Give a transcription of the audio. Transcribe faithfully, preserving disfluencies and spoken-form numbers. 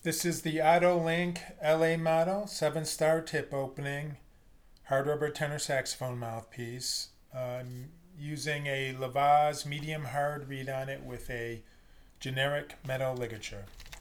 This is the Auto-Link L A model, seven star tip opening, hard rubber tenor saxophone mouthpiece. I'm using a Lavaz medium hard reed on it with a generic metal ligature.